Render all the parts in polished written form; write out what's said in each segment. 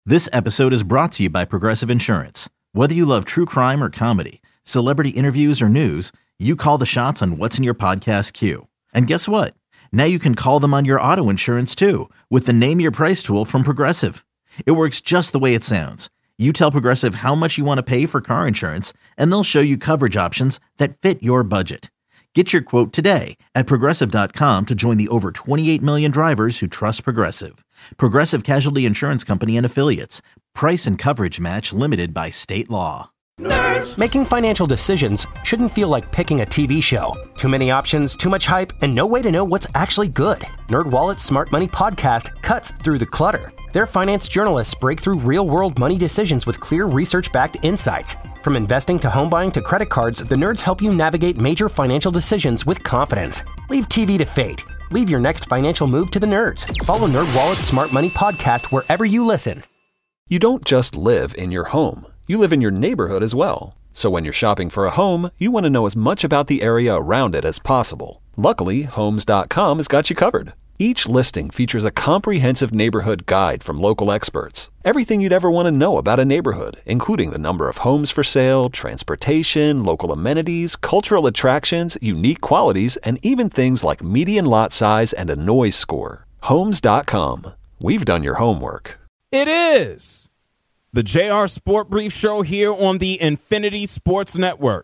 This episode is brought to you by Progressive Insurance. Whether you love true crime or comedy, celebrity interviews or news, you call the shots on what's in your podcast queue. And guess what? Now you can call them on your auto insurance too with the Name Your Price tool from Progressive. It works just the way it sounds. You tell Progressive how much you want to pay for car insurance, and they'll show you coverage options that fit your budget. Get your quote today at Progressive.com to join the over 28 million drivers who trust Progressive. Progressive Casualty Insurance Company and Affiliates. Price and coverage match limited by state law. Nerds. Making financial decisions shouldn't feel like picking a TV show. Too many options, too much hype, and no way to know what's actually good. NerdWallet's Smart Money Podcast cuts through the clutter. Their finance journalists break through real-world money decisions with clear research-backed insights. From investing to home buying to credit cards, the nerds help you navigate major financial decisions with confidence. Leave TV to fate. Leave your next financial move to the nerds. Follow NerdWallet's Smart Money Podcast wherever you listen. You don't just live in your home. You live in your neighborhood as well. So when you're shopping for a home, you want to know as much about the area around it as possible. Luckily, Homes.com has got you covered. Each listing features a comprehensive neighborhood guide from local experts. Everything you'd ever want to know about a neighborhood, including the number of homes for sale, transportation, local amenities, cultural attractions, unique qualities, and even things like median lot size and a noise score. Homes.com. We've done your homework. It is the JR Sport Brief Show here on the Infinity Sports Network.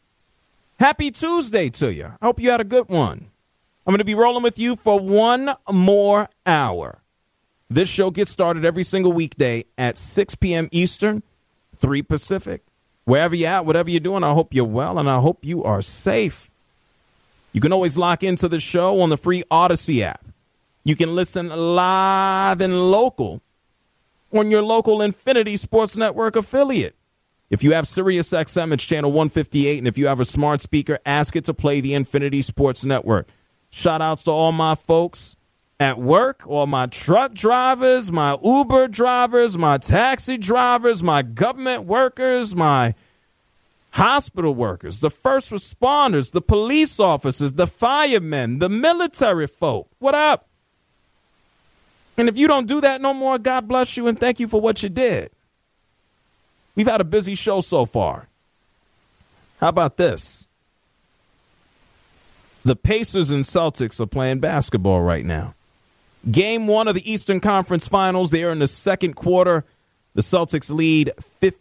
Happy Tuesday to you. I hope you had a good one. I'm going to be rolling with you for one more hour. This show gets started every single weekday at 6 p.m. Eastern, 3 Pacific. Wherever you're at, whatever you're doing, I hope you're well and I hope you are safe. You can always lock into the show on the free Odyssey app. You can listen live and local on your local Infinity Sports Network affiliate. If you have SiriusXM, it's channel 158, and if you have a smart speaker, ask it to play the Infinity Sports Network. Shout outs to all my folks at work, all my truck drivers, my Uber drivers, my taxi drivers, my government workers, my hospital workers, the first responders, the police officers, the firemen, the military folk. What up? And if you don't do that no more, God bless you and thank you for what you did. We've had a busy show so far. How about this? The Pacers and Celtics are playing basketball right now. Game 1 of the Eastern Conference Finals. They are in the second quarter. The Celtics lead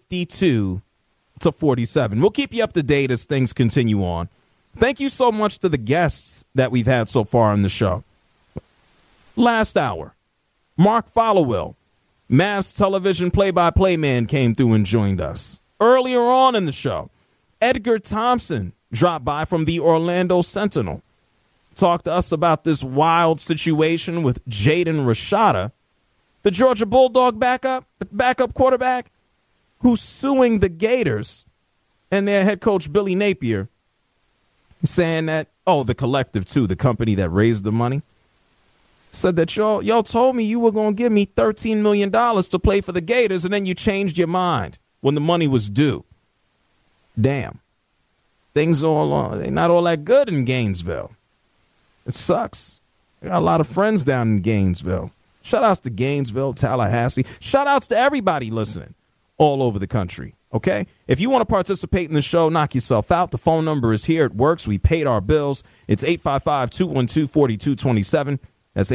52-47. We'll keep you up to date as things continue on. Thank you so much to the guests that we've had so far on the show. Last hour, Mark Followill, Mavs television play-by-play man, came through and joined us. Earlier on in the show, Edgar Thompson dropped by from the Orlando Sentinel. Talked to us about this wild situation with Jaden Rashada, the Georgia Bulldog backup quarterback, who's suing the Gators and their head coach Billy Napier, saying that, the collective too, the company that raised the money, said that y'all told me you were going to give me $13 million to play for the Gators, and then you changed your mind when the money was due. Damn. Things they're not all that good in Gainesville. It sucks. I got a lot of friends down in Gainesville. Shout outs to Gainesville, Tallahassee. Shout outs to everybody listening all over the country. Okay? If you want to participate in the show, knock yourself out. The phone number is here. It works. We paid our bills. It's 855-212-4227. That's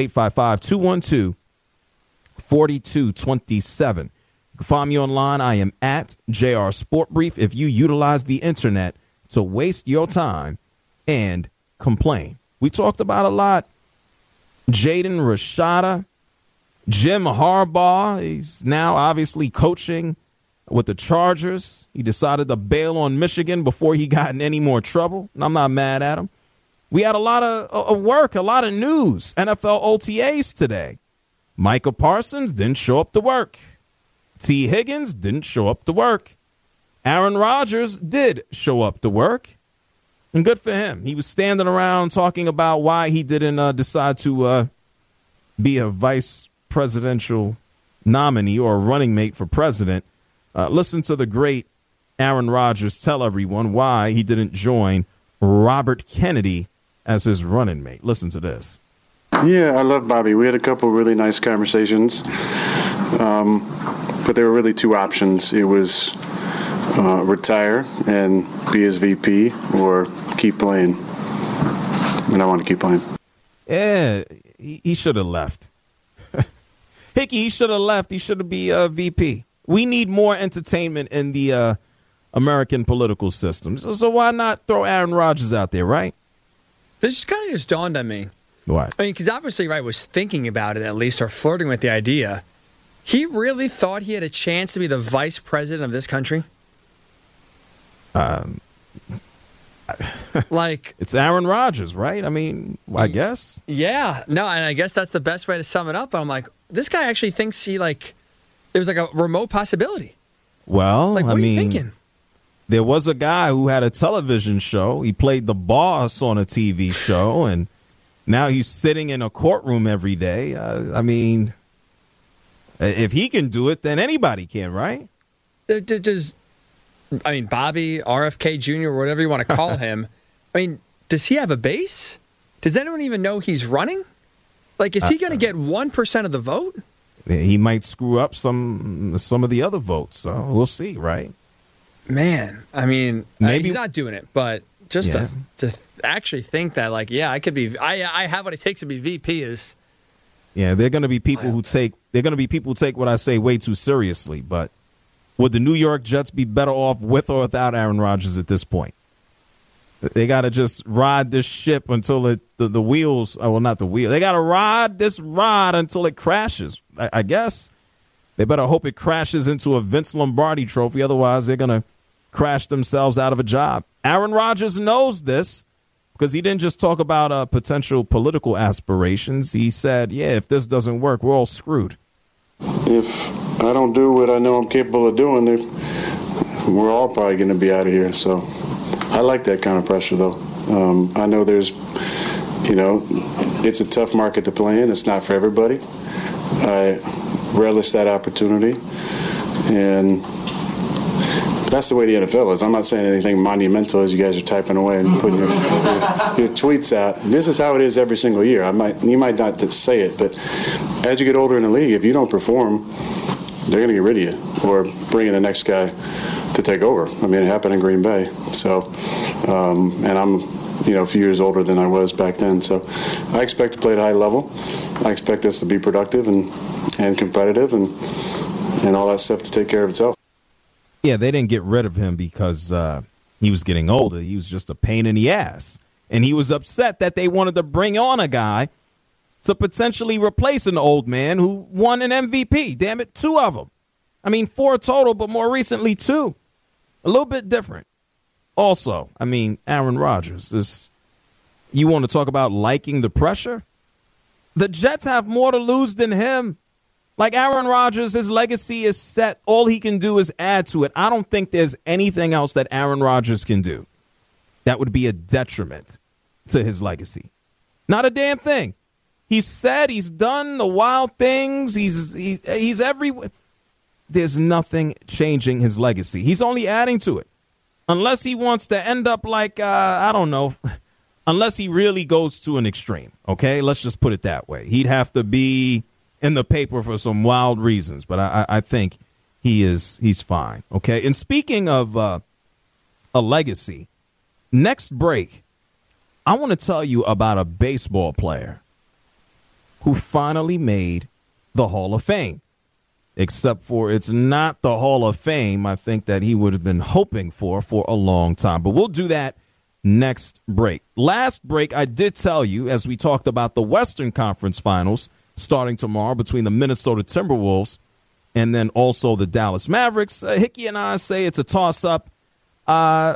855-212-4227. You can find me online. I am at JR Sport Brief. If you utilize the internet to waste your time and complain. We talked about a lot. Jaden Rashada, Jim Harbaugh, he's now obviously coaching with the Chargers. He decided to bail on Michigan before he got in any more trouble, and I'm not mad at him. We had a lot of work, a lot of news. NFL OTAs today. Micah Parsons didn't show up to work. T. Higgins didn't show up to work. Aaron Rodgers did show up to work. And good for him. He was standing around talking about why he didn't decide to be a vice presidential nominee or a running mate for president. Listen to the great Aaron Rodgers tell everyone why he didn't join Robert Kennedy as his running mate. Listen to this. Yeah, I love Bobby. We had a couple really nice conversations. But there were really two options. It was retire and be his VP or keep playing. And I want to keep playing. Yeah, he should have left. Hickey, he should have left. He should have been VP. We need more entertainment in the American political system. So why not throw Aaron Rodgers out there, right? This kind of just dawned on me. What? I mean, because obviously, right, was thinking about it at least, or flirting with the idea. He really thought he had a chance to be the vice president of this country? Like, it's Aaron Rodgers, right? I mean, I guess. Yeah. No, and I guess that's the best way to sum it up. But I'm like, this guy actually thinks it was like a remote possibility. Well, like, what I are mean, you thinking? There was a guy who had a television show. He played the boss on a TV show, and now he's sitting in a courtroom every day. I mean, if he can do it, then anybody can, right? Bobby, RFK Jr., whatever you want to call him, I mean, does he have a base? Does anyone even know he's running? Like, is he going to get 1% of the vote? He might screw up some of the other votes, so we'll see, right? Man, I mean, maybe he's not doing it, but just to actually think that, like, yeah, I could be, I have what it takes to be VP is. Yeah, they're going to be people who take what I say way too seriously. But would the New York Jets be better off with or without Aaron Rodgers at this point? They got to just ride this ship until the wheels. Oh, well, not the wheel. They got to ride this ride until it crashes. I guess they better hope it crashes into a Vince Lombardi trophy. Otherwise, they're going to crash themselves out of a job. Aaron Rodgers knows this because he didn't just talk about potential political aspirations. He said, yeah, if this doesn't work, we're all screwed. If I don't do what I know I'm capable of doing, we're all probably going to be out of here. So I like that kind of pressure, though. I know it's a tough market to play in. It's not for everybody. I relish that opportunity. And that's the way the NFL is. I'm not saying anything monumental as you guys are typing away and putting your tweets out. This is how it is every single year. You might not say it, but as you get older in the league, if you don't perform, they're going to get rid of you or bring in the next guy to take over. I mean, it happened in Green Bay. So, and I'm, a few years older than I was back then. So I expect to play at a high level. I expect this to be productive and competitive and all that stuff to take care of itself. Yeah, they didn't get rid of him because he was getting older. He was just a pain in the ass. And he was upset that they wanted to bring on a guy to potentially replace an old man who won an MVP. Damn it, 2 of them. I mean, 4 total, but more recently 2. A little bit different. Also, I mean, Aaron Rodgers, you want to talk about liking the pressure? The Jets have more to lose than him. Like Aaron Rodgers, his legacy is set. All he can do is add to it. I don't think there's anything else that Aaron Rodgers can do that would be a detriment to his legacy. Not a damn thing. He's said, he's done the wild things. He's everywhere. There's nothing changing his legacy. He's only adding to it. Unless he wants to end up like, I don't know, unless he really goes to an extreme. Okay, let's just put it that way. He'd have to be in the paper for some wild reasons, but I think he's fine. Okay, and speaking of a legacy, next break, I want to tell you about a baseball player who finally made the Hall of Fame. Except for it's not the Hall of Fame I think that he would have been hoping for a long time. But we'll do that next break. Last break, I did tell you, as we talked about the Western Conference Finals starting tomorrow between the Minnesota Timberwolves and then also the Dallas Mavericks. Hickey and I say it's a toss-up. I'll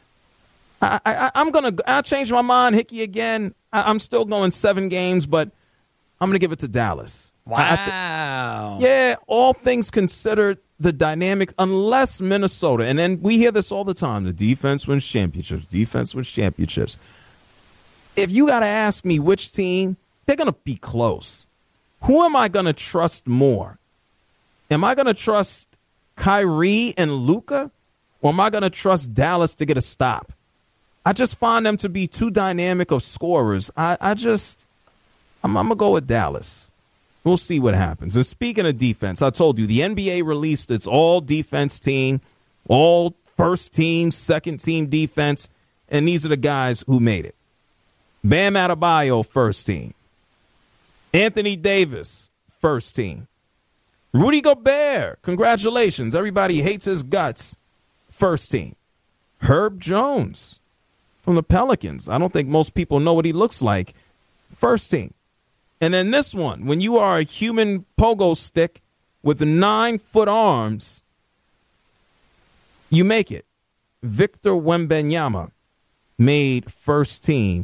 change my mind, Hickey, again. I'm still going 7 games, but I'm going to give it to Dallas. Wow. Yeah, all things considered, the dynamic, unless Minnesota, and then we hear this all the time, the defense wins championships, defense wins championships. If you got to ask me which team, they're going to be close. Who am I going to trust more? Am I going to trust Kyrie and Luka, or am I going to trust Dallas to get a stop? I just find them to be too dynamic of scorers. I'm going to go with Dallas. We'll see what happens. And speaking of defense, I told you the NBA released its all-defense team, all first-team, second-team defense, and these are the guys who made it. Bam Adebayo, first team. Anthony Davis, first team. Rudy Gobert, congratulations. Everybody hates his guts. First team. Herb Jones from the Pelicans. I don't think most people know what he looks like. First team. And then this one, when you are a human pogo stick with 9-foot arms, you make it. Victor Wembanyama made first team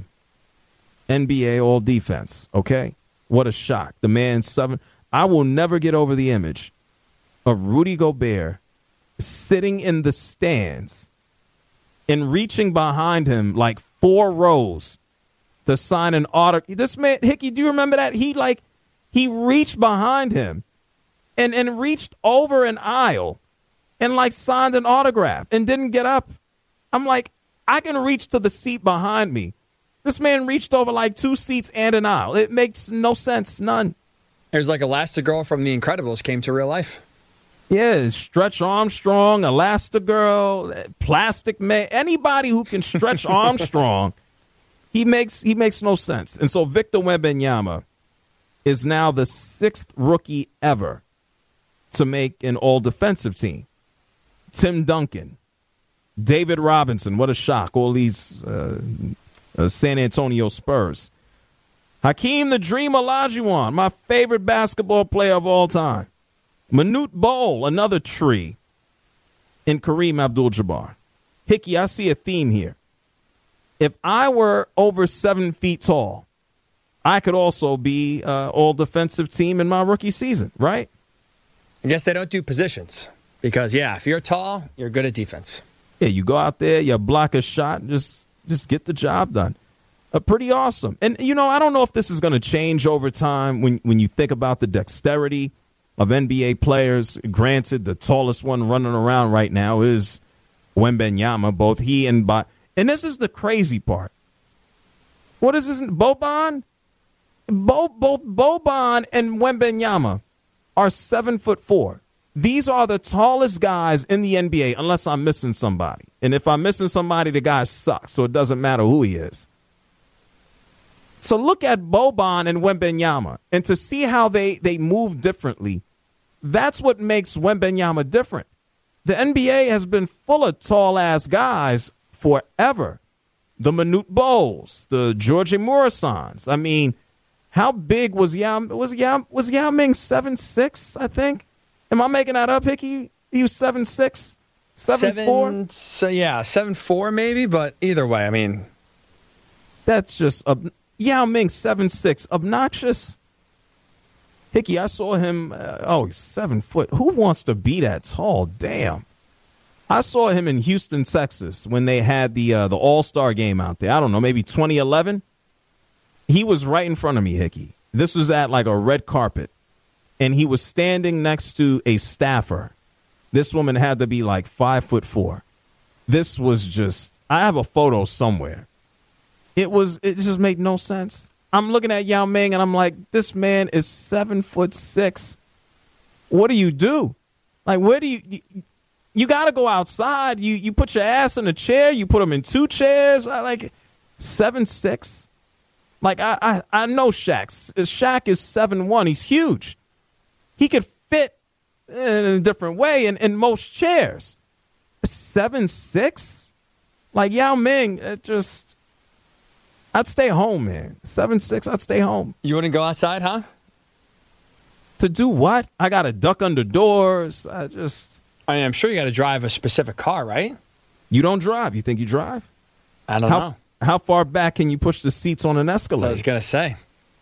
NBA all defense. Okay? What a shock. The man's 7. I will never get over the image of Rudy Gobert sitting in the stands and reaching behind him like 4 rows to sign an autograph. This man, Hickey, do you remember that? He reached behind him and reached over an aisle and like signed an autograph and didn't get up. I'm like, I can reach to the seat behind me. This man reached over like 2 seats and an aisle. It makes no sense. None. There's like Elastigirl from The Incredibles came to real life. Yeah, Stretch Armstrong, Elastigirl, Plastic Man, anybody who can stretch Armstrong, he makes no sense. And so Victor Wembanyama is now the 6th rookie ever to make an all-defensive team. Tim Duncan, David Robinson, what a shock. All these San Antonio Spurs. Hakeem the Dream Olajuwon, my favorite basketball player of all time. Manute Bol, another tree. And Kareem Abdul-Jabbar. Hickey, I see a theme here. If I were over 7 feet tall, I could also be all defensive team in my rookie season, right? I guess they don't do positions because, yeah, if you're tall, you're good at defense. Yeah, you go out there, you block a shot, and just get the job done. Pretty awesome. And, I don't know if this is going to change over time when you think about the dexterity of NBA players. Granted, the tallest one running around right now is Wembanyama, both he and and this is the crazy part. What is this? Boban? Both Boban and Wembanyama are 7'4". These are the tallest guys in the NBA, unless I'm missing somebody. And if I'm missing somebody, the guy sucks, so it doesn't matter who he is. So look at Boban and Wembanyama, and to see how they move differently, that's what makes Wembanyama different. The NBA has been full of tall-ass guys forever. The Manute Bols, the George Morrisons. I mean, how big was Yao Ming? 7'6", I think? Am I making that up, Hickey? He was 7'6", 7'4"? So, yeah, 7'4" maybe, but either way, I mean. That's just Yao Ming, 7'6", obnoxious. Hickey, I saw him. He's 7 foot. Who wants to be that tall? Damn. I saw him in Houston, Texas, when they had the All-Star game out there. I don't know, maybe 2011. He was right in front of me, Hickey. This was at like a red carpet, and he was standing next to a staffer. This woman had to be like 5'4". This was just. I have a photo somewhere. It just made no sense. I'm looking at Yao Ming and I'm like, this man is 7'6". What do? Like, where do you got to go outside. You put your ass in a chair. You put him in 2 chairs. I like 7'6". Like, I know Shaq. Shaq is 7'1". He's huge. He could fit in a different way in most chairs. 7'6"? Like, Yao Ming, I'd stay home, man. 7'6", I'd stay home. You wouldn't go outside, huh? To do what? I got to duck under doors. I'm sure you got to drive a specific car, right? You don't drive. You think you drive? I don't know. How far back can you push the seats on an Escalade? I was going to say.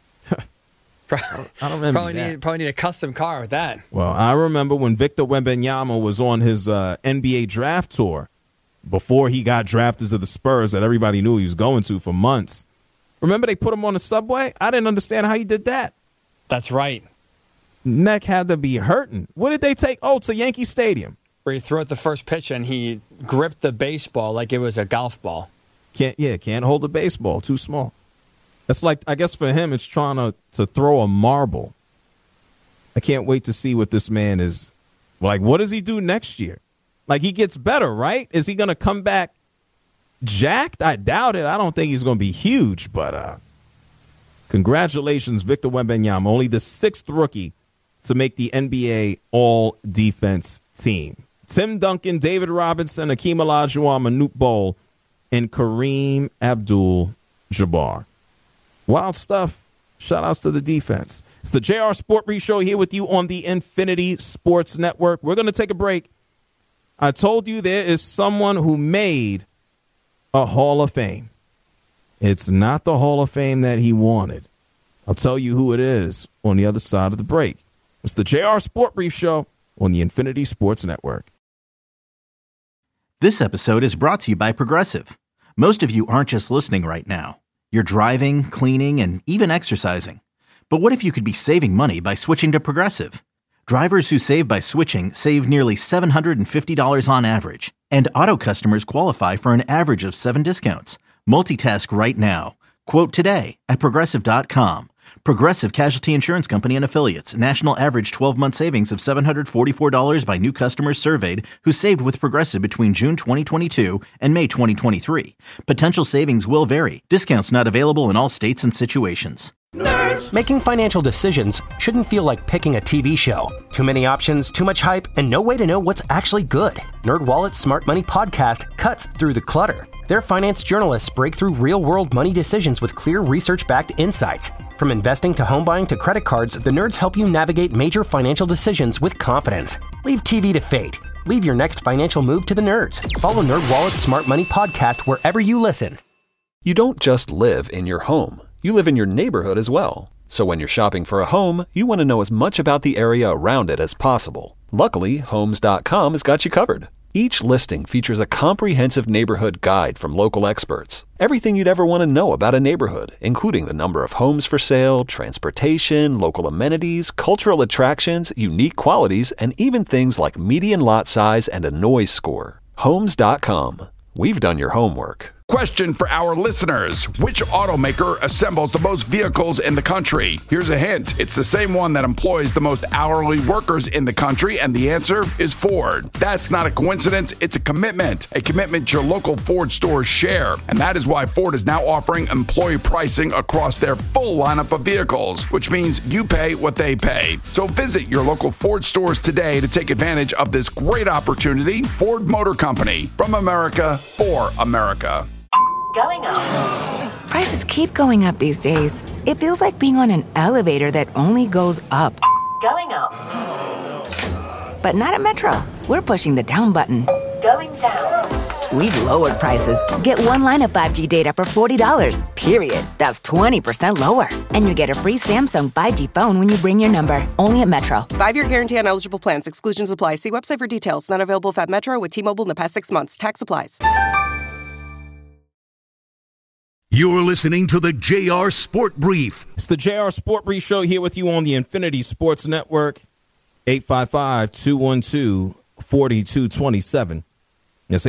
I don't remember Probably need a custom car with that. Well, I remember when Victor Wembanyama was on his NBA draft tour before he got drafted to the Spurs that everybody knew he was going to for months. Remember they put him on the subway? I didn't understand how he did that. That's right. Neck had to be hurting. What did they take? Oh, to Yankee Stadium. Where he threw out the first pitch and he gripped the baseball like it was a golf ball. Can't hold a baseball. Too small. It's like, I guess for him, it's trying to throw a marble. I can't wait to see what this man is like. What does he do next year? Like, he gets better, right? Is he going to come back jacked? I doubt it. I don't think he's going to be huge, but congratulations, Victor Wembanyama, only the 6th rookie to make the NBA All-Defense team. Tim Duncan, David Robinson, Hakeem Olajuwon, Manute Bol, and Kareem Abdul-Jabbar. Wild stuff. Shout-outs to the defense. It's the JR Sport Brief Show here with you on the Infinity Sports Network. We're going to take a break. I told you there is someone who made a Hall of Fame. It's not the Hall of Fame that he wanted. I'll tell you who it is on the other side of the break. It's the JR Sport Brief Show on the Infinity Sports Network. This episode is brought to you by Progressive. Most of you aren't just listening right now. You're driving, cleaning, and even exercising. But what if you could be saving money by switching to Progressive? Drivers who save by switching save nearly $750 on average. And auto customers qualify for an average of 7 discounts. Multitask right now. Quote today at Progressive.com. Progressive Casualty Insurance Company and Affiliates. National average 12-month savings of $744 by new customers surveyed who saved with Progressive between June 2022 and May 2023. Potential savings will vary. Discounts not available in all states and situations. Nerds. Making financial decisions shouldn't feel like picking a TV show. Too many options, too much hype, and no way to know what's actually good. NerdWallet's Smart Money Podcast cuts through the clutter. Their finance journalists break through real-world money decisions with clear research-backed insights. From investing to home buying to credit cards, the nerds help you navigate major financial decisions with confidence. Leave TV to fate. Leave your next financial move to the nerds. Follow NerdWallet's Smart Money Podcast wherever you listen. You don't just live in your home. You live in your neighborhood as well. So when you're shopping for a home, you want to know as much about the area around it as possible. Luckily, Homes.com has got you covered. Each listing features a comprehensive neighborhood guide from local experts. Everything you'd ever want to know about a neighborhood, including the number of homes for sale, transportation, local amenities, cultural attractions, unique qualities, and even things like median lot size and a noise score. Homes.com. We've done your homework. Question for our listeners. Which automaker assembles the most vehicles in the country? Here's a hint. It's the same one that employs the most hourly workers in the country, and the answer is Ford. That's not a coincidence. It's a commitment your local Ford stores share. And that is why Ford is now offering employee pricing across their full lineup of vehicles, which means you pay what they pay. So visit your local Ford stores today to take advantage of this great opportunity. Ford Motor Company, from America for America. Going up. Prices keep going up these days. It feels like being on an elevator that only goes up. Going up. But not at Metro. We're pushing the down button. Going down. We've lowered prices. Get one line of 5G data for $40, period. That's 20% lower. And you get a free Samsung 5G phone when you bring your number. Only at Metro. 5-year guarantee on eligible plans. Exclusions apply. See website for details. Not available at Metro with T-Mobile in the past 6 months. Tax applies. You're listening to the JR Sport Brief. It's the JR Sport Brief Show here with you on the Infinity Sports Network. 855-212-4227. That's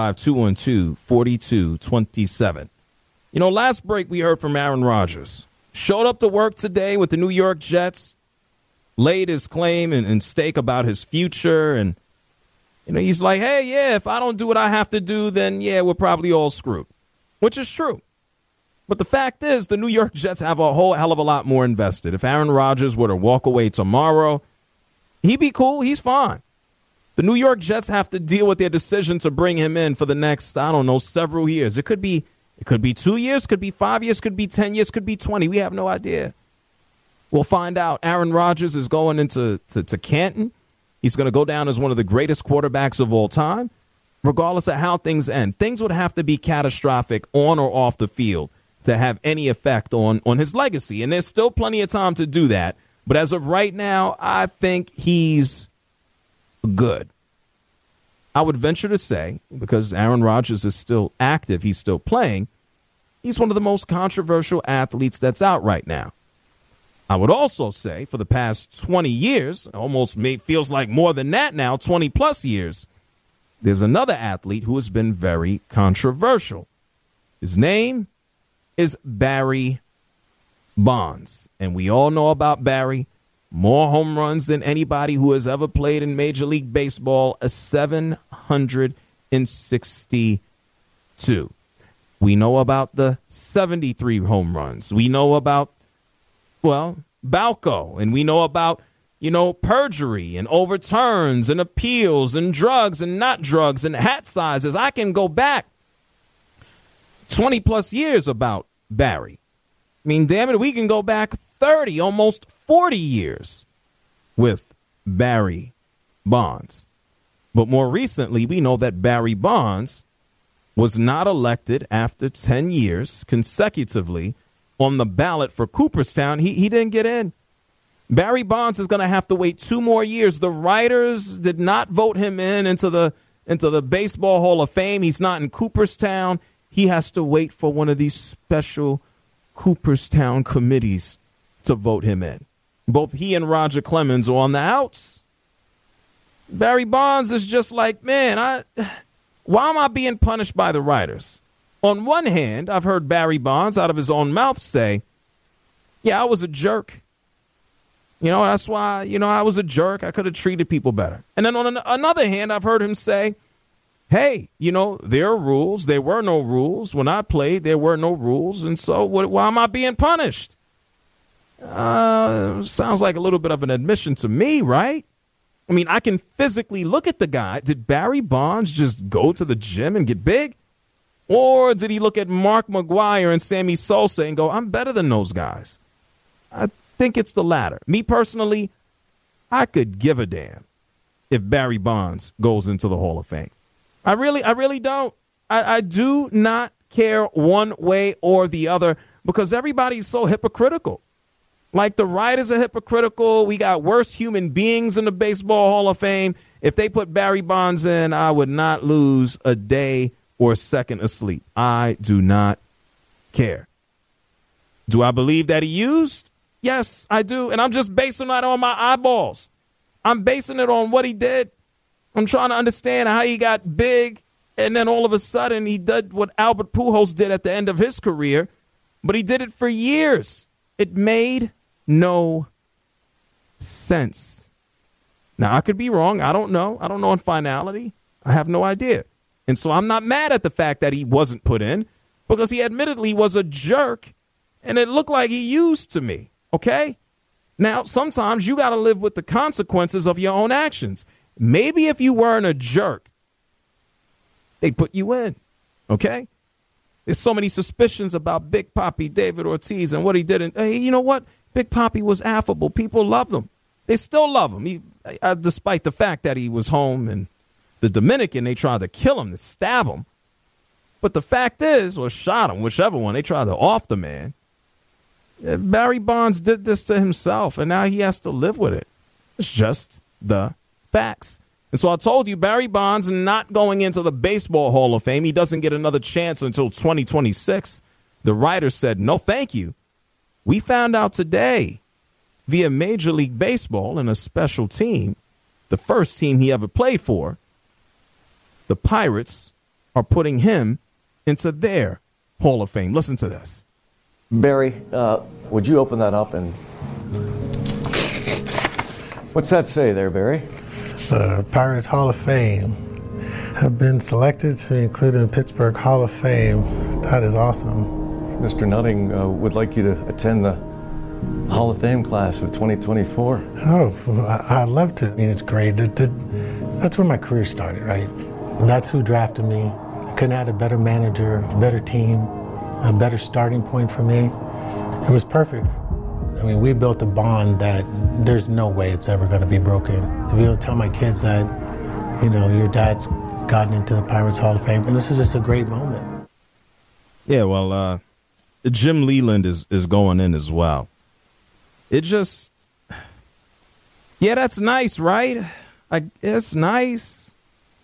855-212-4227. You know, last break we heard from Aaron Rodgers. Showed up to work today with the New York Jets. Laid his claim and stake about his future. And, you know, he's like, hey, yeah, if I don't do what I have to do, then, yeah, we're probably all screwed. Which is true. But the fact is, the New York Jets have a whole hell of a lot more invested. If Aaron Rodgers were to walk away tomorrow, he'd be cool. He's fine. The New York Jets have to deal with their decision to bring him in for the next, I don't know, several years. It could be 2 years, could be 5 years, could be 10 years, could be 20. We have no idea. We'll find out. Aaron Rodgers is going into Canton. He's going to go down as one of the greatest quarterbacks of all time, regardless of how things end. Things would have to be catastrophic on or off the field to have any effect on his legacy. And there's still plenty of time to do that. But as of right now, I think he's good. I would venture to say, because Aaron Rodgers is still active, he's still playing, he's one of the most controversial athletes that's out right now. I would also say for the past 20 years, almost feels like more than that now, 20 plus years, there's another athlete who has been very controversial. His name is Barry Bonds. And we all know about Barry. more home runs than anybody who has ever played in Major League Baseball, a 762. We know about the 73 home runs. We know about, Balco, and we know about, perjury and overturns and appeals and drugs and not drugs and hat sizes. I can go back 20 plus years about Barry. I mean, damn it, we can go back 30, almost 40 years with Barry Bonds. But more recently, we know that Barry Bonds was not elected after 10 years consecutively on the ballot for Cooperstown. He didn't get in. Barry Bonds is going to have to wait 2 more years. The writers did not vote him into the Baseball Hall of Fame. He's not in Cooperstown. He has to wait for one of these special Cooperstown committees to vote him in. Both he and Roger Clemens are on the outs. Barry Bonds is just like, man, why am I being punished by the writers? On one hand, I've heard Barry Bonds out of his own mouth say, yeah, I was a jerk. That's why, I was a jerk. I could have treated people better. And then on another hand, I've heard him say, hey, there are rules. There were no rules. When I played, there were no rules. And so why am I being punished? Sounds like a little bit of an admission to me, right? I mean, I can physically look at the guy. Did Barry Bonds just go to the gym and get big? Or did he look at Mark McGwire and Sammy Sosa and go, I'm better than those guys? I think it's the latter. Me personally, I could give a damn if Barry Bonds goes into the Hall of Fame. I really don't. I do not care one way or the other because everybody's so hypocritical. Like the writers are hypocritical. We got worse human beings in the Baseball Hall of Fame. If they put Barry Bonds in, I would not lose a day or a second of sleep. I do not care. Do I believe that he used? Yes, I do. And I'm just basing that on my eyeballs. I'm basing it on what he did. I'm trying to understand how he got big, and then all of a sudden he did what Albert Pujols did at the end of his career, but he did it for years. It made no sense. Now, I could be wrong. I don't know. I don't know in finality. I have no idea. And so I'm not mad at the fact that he wasn't put in because he admittedly was a jerk, and it looked like he used to me, okay? Now, sometimes you got to live with the consequences of your own actions. Maybe if you weren't a jerk, they'd put you in, okay? There's so many suspicions about Big Papi David Ortiz and what he did. And hey, you know what? Big Papi was affable. People loved him. They still love him, despite the fact that he was home in the Dominican. They tried to kill him, to stab him. But the fact is, or shot him, whichever one, they tried to off the man. Barry Bonds did this to himself, and now he has to live with it. It's just the facts. And so I told you, Barry Bonds not going into the Baseball Hall of Fame. He doesn't get another chance until 2026. The writer said, no, thank you. We found out today via Major League Baseball and a special team, the first team he ever played for, the Pirates are putting him into their Hall of Fame. Listen to this. Barry, would you open that up and what's that say there, Barry? Pirates Hall of Fame have been selected to be included in Pittsburgh Hall of Fame. That is awesome. Mr. Nutting would like you to attend the Hall of Fame class of 2024. Oh, I'd love to. I mean, it's great. That's where my career started, right? And that's who drafted me. I couldn't have had a better manager, a better team, a better starting point for me. It was perfect. I mean, we built a bond that there's no way it's ever going to be broken. To be able to tell my kids that, your dad's gotten into the Pirates Hall of Fame, and this is just a great moment. Yeah, well, Jim Leland is going in as well. It just, yeah, that's nice, right? It's nice.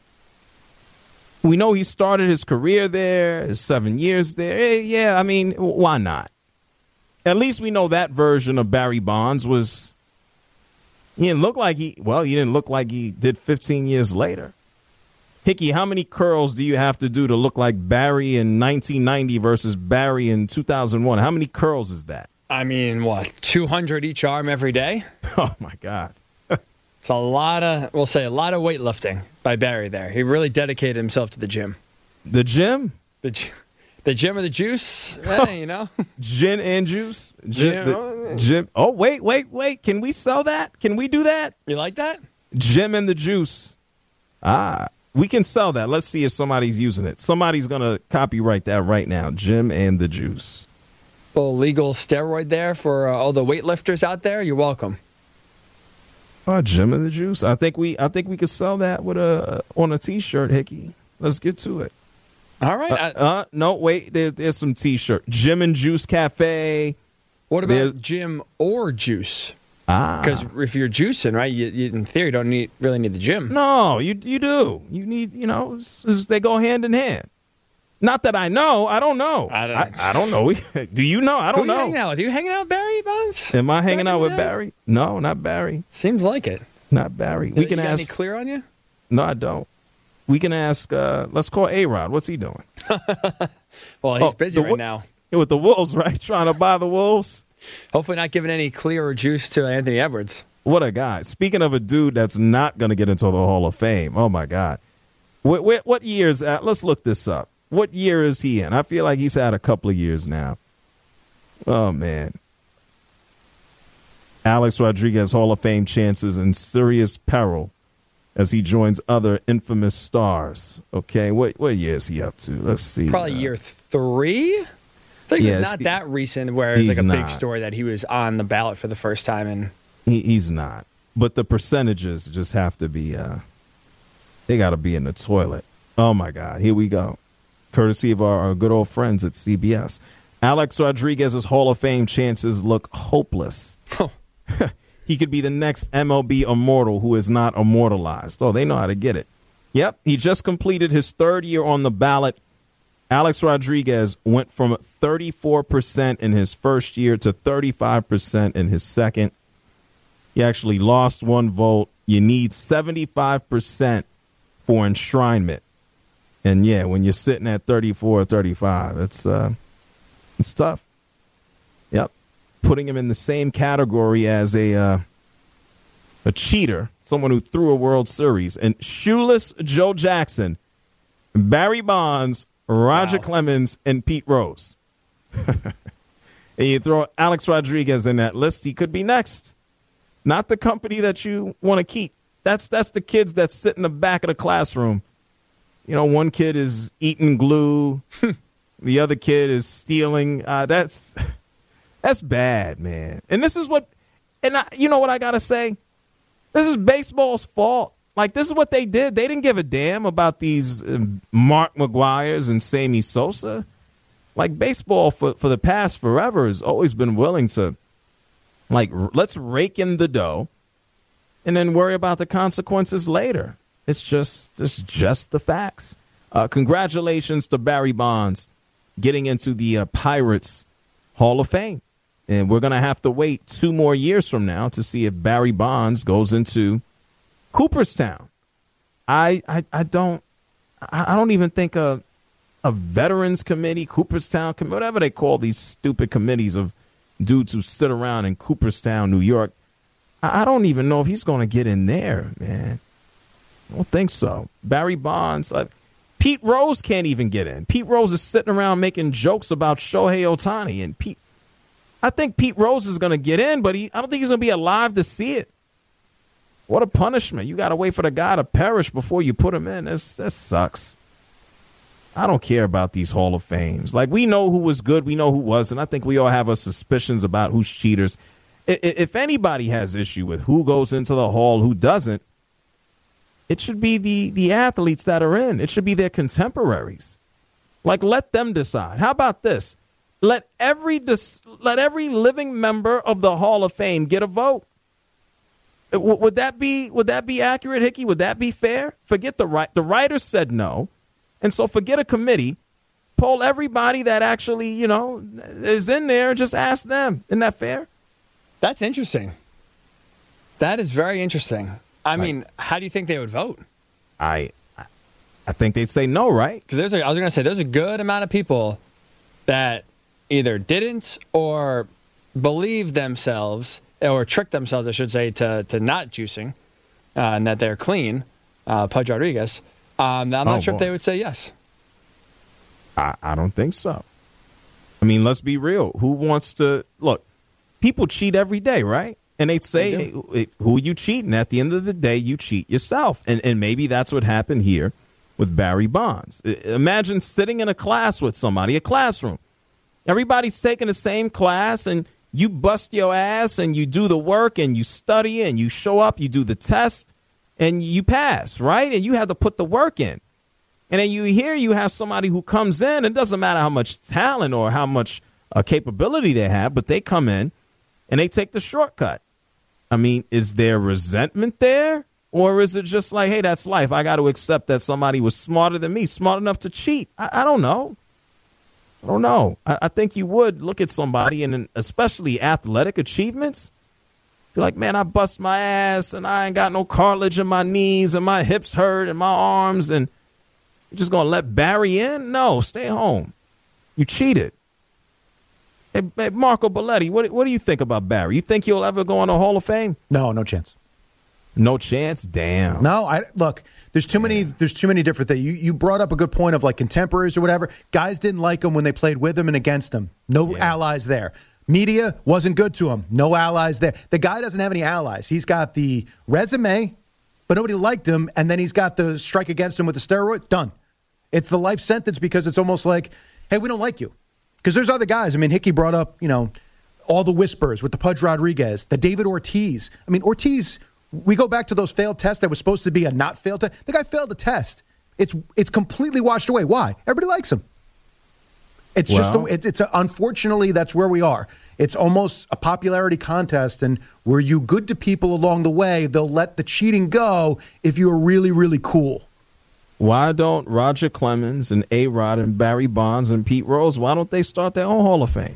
We know he started his career there, his 7 years there. Yeah, I mean, why not? At least we know that version of Barry Bonds was, he didn't look like he did 15 years later. Hickey, how many curls do you have to do to look like Barry in 1990 versus Barry in 2001? How many curls is that? I mean, what, 200 each arm every day? Oh, my God. It's a lot of weightlifting by Barry there. He really dedicated himself to the gym. The gym? The gym or the juice? You know? Gin and juice? Gym. Oh, wait. Can we sell that? Can we do that? You like that? Gym and the juice. We can sell that. Let's see if somebody's using it. Somebody's going to copyright that right now. Gym and the juice. Little legal steroid there for all the weightlifters out there. You're welcome. Gym and the juice. I think we could sell that with on a T-shirt, Hickey. Let's get to it. All right. No, wait. There's some T-shirt. Gym and Juice Cafe. What about gym or juice? Because if you're juicing, right, you in theory don't really need the gym. No, you do. You need, they go hand in hand. Not that I know. I don't know. I don't know. Do you know? I don't know. Who are you hanging out with? You hanging out with Barry Bonds? Am I hanging out with Barry? No, not Barry. Seems like it. Not Barry. We can got ask. Any clear on you? No, I don't. We can ask. Let's call A-Rod. What's he doing? Well, he's busy right now. With the Wolves, right? Trying to buy the Wolves. Hopefully not giving any clear juice to Anthony Edwards. What a guy. Speaking of a dude that's not going to get into the Hall of Fame. Oh, my God. What years? Let's look this up. What year is he in? I feel like he's had a couple of years now. Oh, man. Alex Rodriguez Hall of Fame chances in serious peril as he joins other infamous stars. Okay, what year is he up to? Let's see. Probably year 3? I think it's not that recent where it's like a big story that he was on the ballot for the first time. And he's not. But the percentages just have to be, they got to be in the toilet. Oh, my God. Here we go. Courtesy of our good old friends at CBS. Alex Rodriguez's Hall of Fame chances look hopeless. Oh. He could be the next MLB immortal who is not immortalized. Oh, they know how to get it. Yep, he just completed his 3rd year on the ballot. Alex Rodriguez went from 34% in his first year to 35% in his second. He actually lost 1 vote. You need 75% for enshrinement. And, yeah, when you're sitting at 34 or 35, it's tough. Yep. Putting him in the same category as a cheater, someone who threw a World Series, and shoeless Joe Jackson, Barry Bonds, Roger Clemens, and Pete Rose. And you throw Alex Rodriguez in that list, he could be next. Not the company that you want to keep. That's the kids that sit in the back of the classroom. One kid is eating glue. The other kid is stealing. That's bad, man. And this is what, you know what I got to say? This is baseball's fault. Like, this is what they did. They didn't give a damn about these Mark McGuires and Sammy Sosa. Like, baseball for the past forever has always been willing to, like, let's rake in the dough and then worry about the consequences later. It's just the facts. Congratulations to Barry Bonds getting into the Pirates Hall of Fame. And we're going to have to wait 2 more years from now to see if Barry Bonds goes into Cooperstown. I don't even think a veterans committee, Cooperstown, whatever they call these stupid committees of dudes who sit around in Cooperstown, New York. I don't even know if he's going to get in there, man. I don't think so. Barry Bonds, Pete Rose can't even get in. Pete Rose is sitting around making jokes about Shohei Ohtani, and I think Pete Rose is going to get in, but I don't think he's going to be alive to see it. What a punishment. You got to wait for the guy to perish before you put him in. That sucks. I don't care about these Hall of Fames. Like, we know who was good. We know who wasn't. I think we all have our suspicions about who's cheaters. If anybody has issue with who goes into the Hall, who doesn't, it should be the athletes that are in. It should be their contemporaries. Like, let them decide. How about this? Let every living member of the Hall of Fame get a vote. Would that be accurate, Hickey? Would that be fair? Forget the writers said no, and so forget a committee. Poll everybody that actually is in there. Just ask them. Isn't that fair? That's interesting. That is very interesting. I mean, how do you think they would vote? I think they'd say no, right? Because there's a good amount of people that either didn't or believe themselves, or trick themselves, I should say, to not juicing, and that they're clean, Pudge Rodriguez, I'm not sure if they would say yes. I don't think so. I mean, let's be real. Who wants to look? People cheat every day, right? And they say, who you cheating? At the end of the day, you cheat yourself. And maybe that's what happened here with Barry Bonds. Imagine sitting in a class with somebody, a classroom. Everybody's taking the same class, and you bust your ass, and you do the work, and you study, and you show up, you do the test, and you pass, right? And you have to put the work in. And then you have somebody who comes in, it doesn't matter how much talent or how much capability they have, but they come in and they take the shortcut. I mean, is there resentment there? Or is it just like, hey, that's life. I got to accept that somebody was smarter than me, smart enough to cheat. I don't know. I think you would look at somebody, and especially athletic achievements, be like, man, I bust my ass and I ain't got no cartilage in my knees and my hips hurt and my arms, and you're just going to let Barry in? No, stay home. You cheated. Hey, Marco Belletti, what do you think about Barry? You think he'll ever go in the Hall of Fame? No chance. No chance? Damn. No, look, there's too many different things. You brought up a good point of like contemporaries or whatever. Guys didn't like him when they played with him and against him. No allies there. Media wasn't good to him. No allies there. The guy doesn't have any allies. He's got the resume, but nobody liked him, and then he's got the strike against him with the steroid. Done. It's the life sentence because it's almost like, hey, we don't like you. Because there's other guys. I mean, Hickey brought up, all the whispers with the Pudge Rodriguez, the David Ortiz. I mean, Ortiz, we go back to those failed tests that was supposed to be a not failed test. The guy failed a test. It's completely washed away. Why? Everybody likes him. It's unfortunately, that's where we are. It's almost a popularity contest, and were you good to people along the way, they'll let the cheating go if you're really, really cool. Why don't Roger Clemens and A-Rod and Barry Bonds and Pete Rose, why don't they start their own Hall of Fame?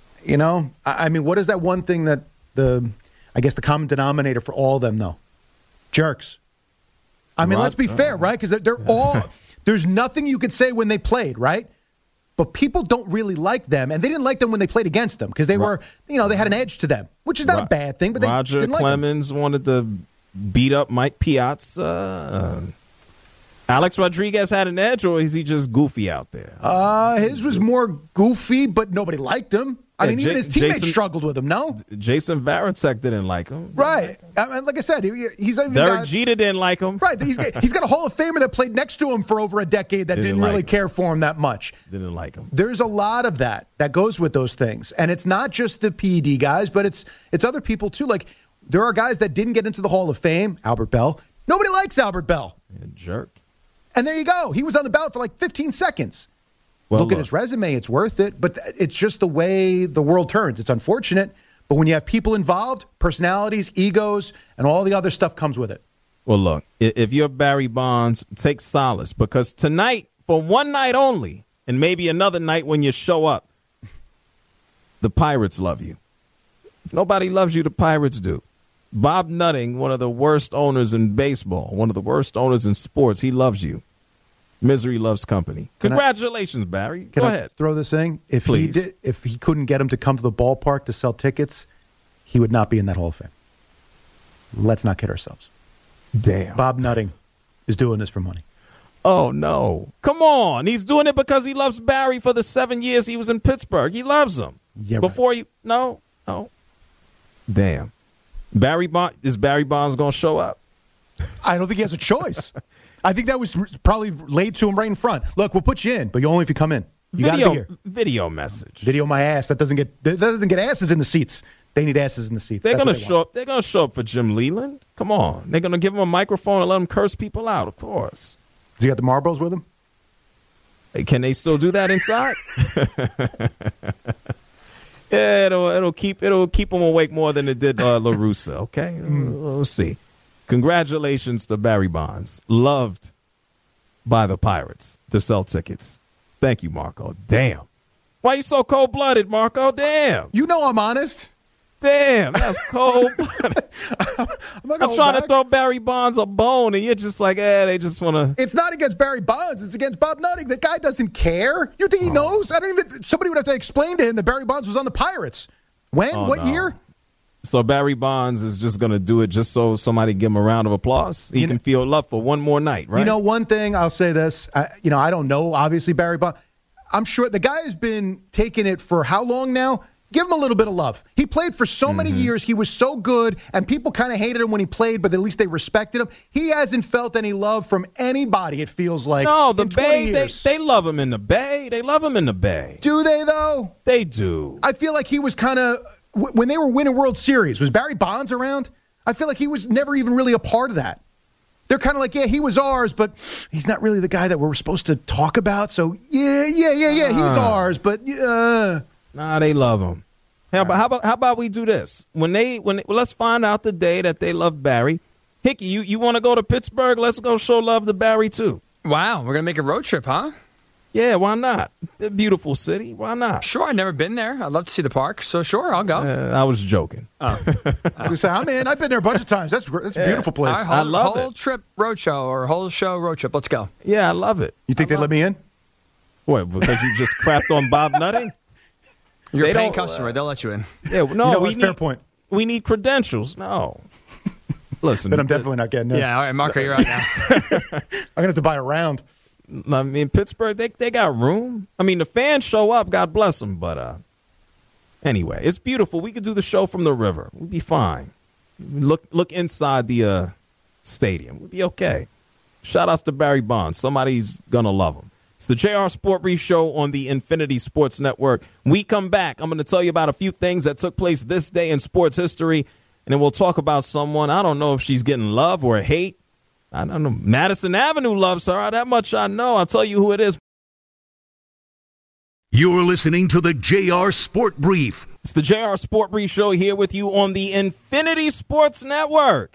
I mean, what is that one thing that the common denominator for all of them, though? Jerks. I mean, let's be fair, right? Because they're all, there's nothing you could say when they played, right? But people don't really like them, and they didn't like them when they played against them because they were, they had an edge to them, which is not a bad thing, but they Roger didn't Clemens like them. Wanted to beat up Mike Piazza. Alex Rodriguez had an edge, or is he just goofy out there? His was more goofy, but nobody liked him. I mean, even his teammates struggled with him, no? Jason Varitek didn't like him. Right. I mean, like I said, he's even Derek Jeter didn't like him. Right. He's got a Hall of Famer that played next to him for over a decade that didn't really care for him that much. Didn't like him. There's a lot of that goes with those things. And it's not just the PED guys, but it's other people, too. Like, there are guys that didn't get into the Hall of Fame. Albert Bell. Nobody likes Albert Bell. Yeah, jerk. And there you go. He was on the ballot for like 15 seconds. Look at his resume. It's worth it. But it's just the way the world turns. It's unfortunate. But when you have people involved, personalities, egos, and all the other stuff comes with it. Well, look, if you're Barry Bonds, take solace. Because tonight, for one night only, and maybe another night when you show up, the Pirates love you. If nobody loves you, the Pirates do. Bob Nutting, one of the worst owners in baseball, one of the worst owners in sports, he loves you. Misery loves company. Congratulations, Barry. Go ahead. Throw this in. If he couldn't get him to come to the ballpark to sell tickets, he would not be in that Hall of Fame. Let's not kid ourselves. Damn. Bob Nutting is doing this for money. Oh, no. Come on. He's doing it because he loves Barry for the 7 years he was in Pittsburgh. He loves him. Yeah, Before you... No. Damn. Is Barry Bonds going to show up? I don't think he has a choice. I think that was probably laid to him right in front. Look, we'll put you in, but only if you come in. You got to be here. Video message. Video my ass. That doesn't get asses in the seats. They need asses in the seats. They're going to show up. They're going to show up for Jim Leland. Come on. They're going to give him a microphone and let him curse people out, of course. Does he got the Marlboros with him? Can they still do that inside? Yeah, it'll keep him awake more than it did La Russa, okay? We'll see. Congratulations to Barry Bonds. Loved by the Pirates to sell tickets. Thank you, Marco. Damn. Why you so cold-blooded, Marco? Damn. You know I'm honest. Damn, that's cold-blooded. I'm trying to throw Barry Bonds a bone, and you're just like, they just want to. It's not against Barry Bonds. It's against Bob Nutting. The guy doesn't care. You think he knows? Somebody would have to explain to him that Barry Bonds was on the Pirates. When? Oh, what no. year? So Barry Bonds is just going to do it just so somebody give him a round of applause. He can feel love for one more night, right? You know, one thing, I'll say this. I don't know, obviously, Barry Bonds. I'm sure the guy has been taking it for how long now? Give him a little bit of love. He played for so many years. He was so good, and people kind of hated him when he played, but at least they respected him. He hasn't felt any love from anybody, it feels like. No, the in 20 Bay, years. they love him in the Bay. They love him in the Bay. Do they, though? They do. I feel like he was kind of, when they were winning World Series, was Barry Bonds around? I feel like he was never even really a part of that. They're kind of like, yeah, he was ours, but he's not really the guy that we're supposed to talk about. So, yeah, he's ours, but Nah, they love him. How about we do this? Let's find out the day that they love Barry. Hickey, you want to go to Pittsburgh? Let's go show love to Barry too. Wow, we're gonna make a road trip, huh? Yeah, why not? A beautiful city. Why not? Sure, I've never been there. I'd love to see the park, so sure, I'll go. I was joking. I'm in. I've been there a bunch of times. That's a beautiful place. Right, I love whole it. Trip road show or whole show road trip. Let's go. Yeah, I love it. You think they'd let me in? What, because you just crapped on Bob Nutting? You're They a paying don't, customer. They'll let you in. Yeah, no, fair point. We need credentials. No. Listen. Then I'm definitely not getting in. Yeah, all right, Marco, you're out now. I'm going to have to buy a round. I mean, Pittsburgh, they got room. I mean, the fans show up, God bless them. But anyway, it's beautiful. We could do the show from the river. We'd be fine. Look inside the stadium. We'd be okay. Shout outs to Barry Bonds. Somebody's going to love him. It's the JR Sport Brief Show on the Infinity Sports Network. When we come back, I'm going to tell you about a few things that took place this day in sports history, and then we'll talk about someone. I don't know if she's getting love or hate. I don't know. Madison Avenue loves her. That much I know. I'll tell you who it is. You're listening to the JR Sport Brief. It's the JR Sport Brief Show here with you on the Infinity Sports Network.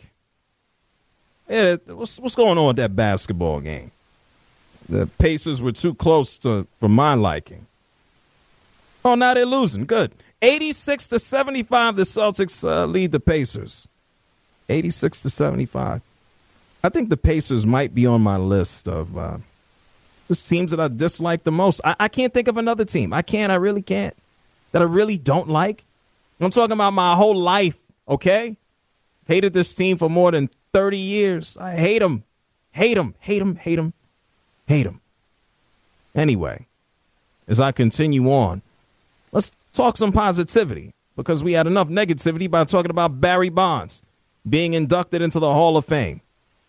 Yeah, what's going on with that basketball game? The Pacers were too close for my liking. Oh, now they're losing. Good. 86-75, the Celtics lead the Pacers. 86-75. I think the Pacers might be on my list of just teams that I dislike the most. I can't think of another team. I really can't. That I really don't like. I'm talking about my whole life, okay? Hated this team for more than 30 years. I hate them. Hate them. Hate them. Hate them. Hate them. Anyway, as I continue on, let's talk some positivity because we had enough negativity by talking about Barry Bonds being inducted into the Hall of Fame.